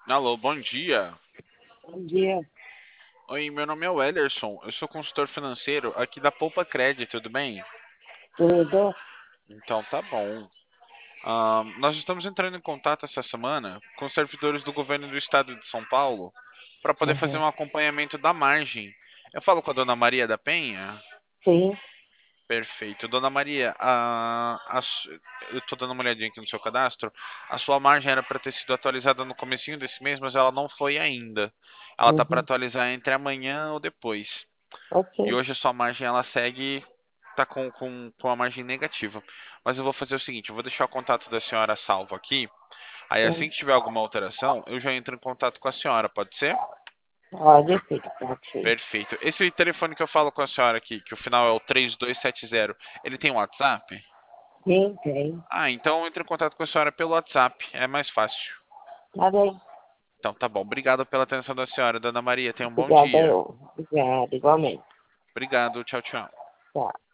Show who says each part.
Speaker 1: Alô, bom dia.
Speaker 2: Bom dia,
Speaker 1: Oi, meu nome é Wellerson. Eu sou consultor financeiro aqui da Poupa Credit, tudo bem?
Speaker 2: tudo?
Speaker 1: Então tá bom. Nós estamos entrando em contato essa semana com os servidores do governo do estado de São Paulo para poder fazer
Speaker 2: Uhum.
Speaker 1: um acompanhamento da margem. Eu falo com a dona Maria da Penha?
Speaker 2: Sim,
Speaker 1: Perfeito. Dona Maria, eu estou dando uma olhadinha aqui no seu cadastro. A sua margem era para ter sido atualizada no comecinho desse mês, mas ela não foi ainda. Ela tá para
Speaker 2: uhum.
Speaker 1: atualizar entre amanhã ou depois.
Speaker 2: Ok,
Speaker 1: E hoje a sua margem ela segue, tá com a margem negativa. Mas eu vou fazer o seguinte, eu vou deixar o contato da senhora salvo aqui. Aí assim
Speaker 2: sim.
Speaker 1: que tiver alguma alteração, eu já entro em contato com a senhora, pode ser?
Speaker 2: Pode, filho, pode ser.
Speaker 1: Perfeito. Esse telefone que eu falo com a senhora aqui, que o final é o 3270, ele tem WhatsApp?
Speaker 2: Sim, tem.
Speaker 1: Ah, então eu entro em contato com a senhora pelo WhatsApp, é mais fácil.
Speaker 2: Tá bem.
Speaker 1: Então tá bom. Obrigado pela atenção da senhora, dona Maria. Tenha um bom
Speaker 2: Obrigada,
Speaker 1: dia.
Speaker 2: eu. Obrigada, igualmente.
Speaker 1: Obrigado, tchau, tchau.
Speaker 2: Tchau.